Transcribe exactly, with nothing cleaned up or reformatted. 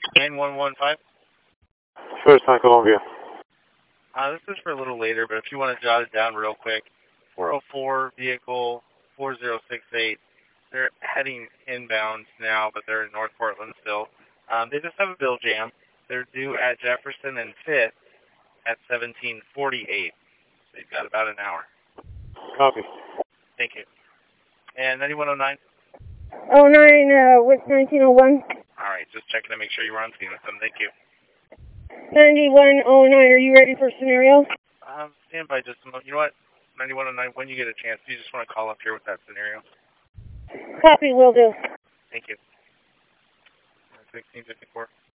nine one one five. First time Columbia. Uh, this is for a little later, but if you want to jot it down real quick, four oh four vehicle four zero six eight. They're heading inbound now, but they're in North Portland still. Um, they just have a bill jam. They're due at Jefferson and fifth at seventeen forty-eight. So you've got about an hour. Copy. Thank you. And ninety-one oh nine? oh nine, uh, with nineteen oh one. All right, just checking to make sure you were on scene with them. Thank you. ninety-one oh nine, are you ready for scenario? Um, stand by just a moment. You know what? ninety-one oh nine, when you get a chance, you just want to call up here with that scenario. Copy, will do. Thank you. sixteen fifty-four.